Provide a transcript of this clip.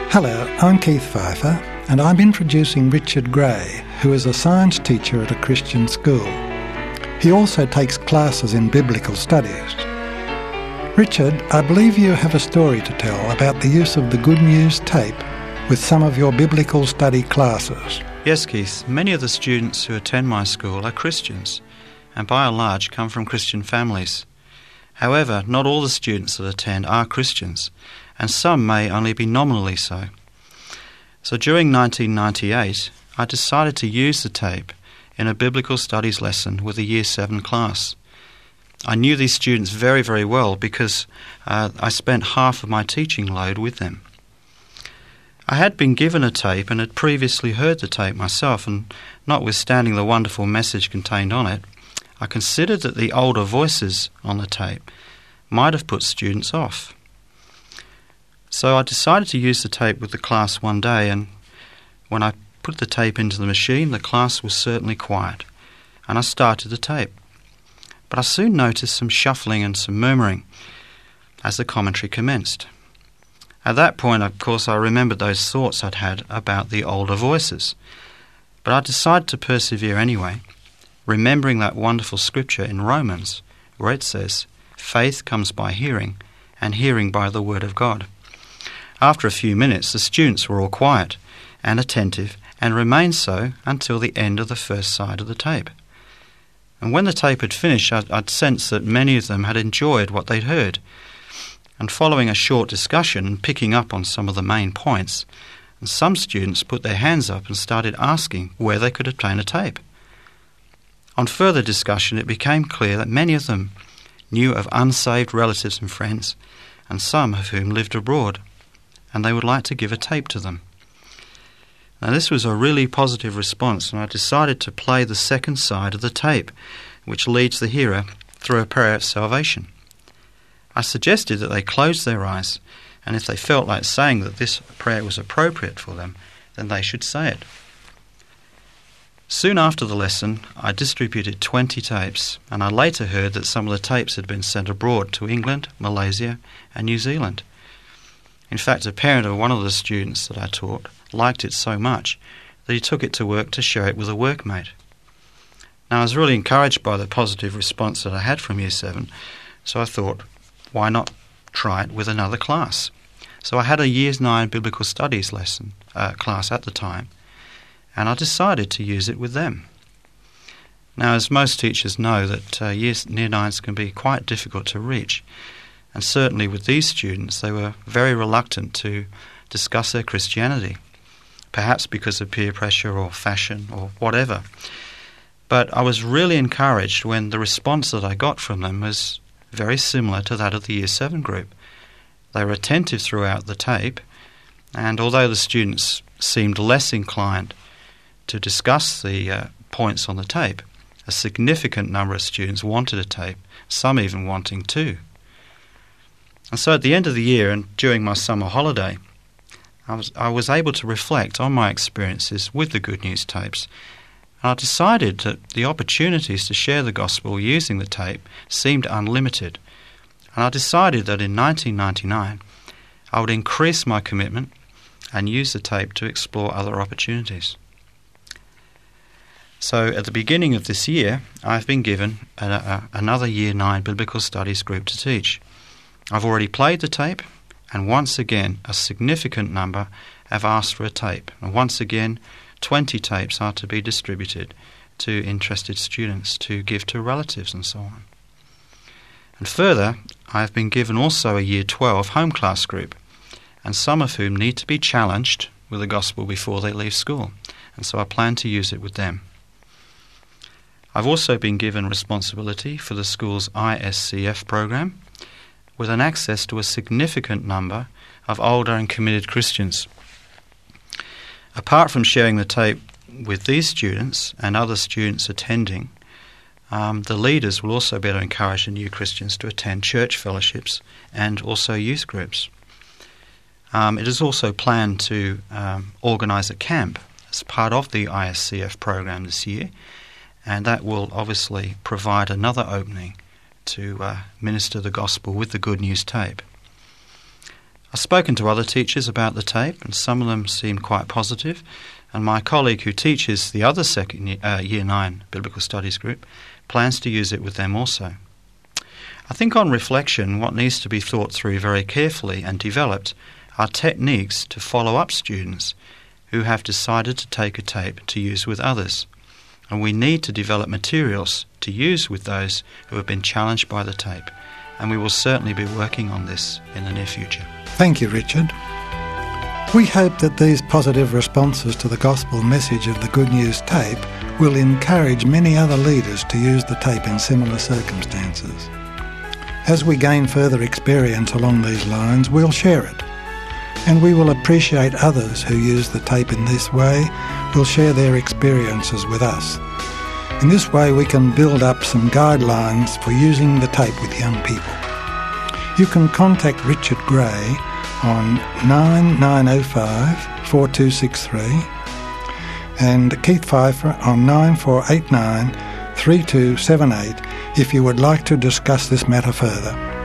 Hello, I'm Keith Pfeiffer, and I'm introducing Richard Gray, who is a science teacher at a Christian school. He also takes classes in biblical studies. Richard, I believe you have a story to tell about the use of the Good News tape with some of your biblical study classes. Yes, Keith. Many of the students who attend my school are Christians, and by and large come from Christian families. However, not all the students that attend are Christians, and some may only be nominally so. So during 1998, I decided to use the tape in a biblical studies lesson with a Year 7 class. I knew these students very, very well because I spent half of my teaching load with them. I had been given a tape and had previously heard the tape myself, and notwithstanding the wonderful message contained on it, I considered that the older voices on the tape might have put students off. So I decided to use the tape with the class one day, and when I put the tape into the machine, the class was certainly quiet, and I started the tape. But I soon noticed some shuffling and some murmuring as the commentary commenced. At that point, of course, I remembered those thoughts I'd had about the older voices. But I decided to persevere anyway, remembering that wonderful scripture in Romans, where it says, "Faith comes by hearing, and hearing by the word of God." After a few minutes, the students were all quiet and attentive, and remained so until the end of the first side of the tape. And when the tape had finished, I'd sensed that many of them had enjoyed what they'd heard. And following a short discussion and picking up on some of the main points, and some students put their hands up and started asking where they could obtain a tape. On further discussion, it became clear that many of them knew of unsaved relatives and friends, and some of whom lived abroad, and they would like to give a tape to them. Now, this was a really positive response, and I decided to play the second side of the tape, which leads the hearer through a prayer of salvation. I suggested that they close their eyes, and if they felt like saying that this prayer was appropriate for them, then they should say it. Soon after the lesson, I distributed 20 tapes, and I later heard that some of the tapes had been sent abroad to England, Malaysia, and New Zealand. In fact, a parent of one of the students that I taught liked it so much that he took it to work to share it with a workmate. Now, I was really encouraged by the positive response that I had from Year 7, so I thought, why not try it with another class? So I had a Year 9 Biblical Studies lesson class at the time, and I decided to use it with them. Now, as most teachers know, that Year 9s can be quite difficult to reach, and certainly with these students, they were very reluctant to discuss their Christianity, perhaps because of peer pressure or fashion or whatever. But I was really encouraged when the response that I got from them was very similar to that of the Year 7 group. They were attentive throughout the tape, and although the students seemed less inclined to discuss the points on the tape, a significant number of students wanted a tape, some even wanting two. And so at the end of the year and during my summer holiday, I was able to reflect on my experiences with the Good News tapes. And I decided that the opportunities to share the gospel using the tape seemed unlimited. And I decided that in 1999, I would increase my commitment and use the tape to explore other opportunities. So at the beginning of this year, I've been given another Year 9 Biblical Studies group to teach. I've already played the tape, and once again, a significant number have asked for a tape. And once again, 20 tapes are to be distributed to interested students to give to relatives and so on. And further, I have been given also a Year 12 home class group, and some of whom need to be challenged with the gospel before they leave school, and so I plan to use it with them. I've also been given responsibility for the school's ISCF program, with an access to a significant number of older and committed Christians. Apart from sharing the tape with these students and other students attending, the leaders will also be able to encourage the new Christians to attend church fellowships and also youth groups. It is also planned to organise a camp as part of the ISCF program this year, and that will obviously provide another opening to minister the gospel with the Good News tape. I I've spoken to other teachers about the tape, and some of them seemed quite positive, and my colleague who teaches the other Year 9 Biblical Studies group plans to use it with them also. I think on reflection, what needs to be thought through very carefully and developed are techniques to follow up students who have decided to take a tape to use with others. And we need to develop materials to use with those who have been challenged by the tape. And we will certainly be working on this in the near future. Thank you, Richard. We hope that these positive responses to the gospel message of the Good News tape will encourage many other leaders to use the tape in similar circumstances. As we gain further experience along these lines, we'll share it. And we will appreciate others who use the tape in this way will share their experiences with us. In this way we can build up some guidelines for using the tape with young people. You can contact Richard Gray on 9905 4263 and Keith Pfeiffer on 9489 3278 if you would like to discuss this matter further.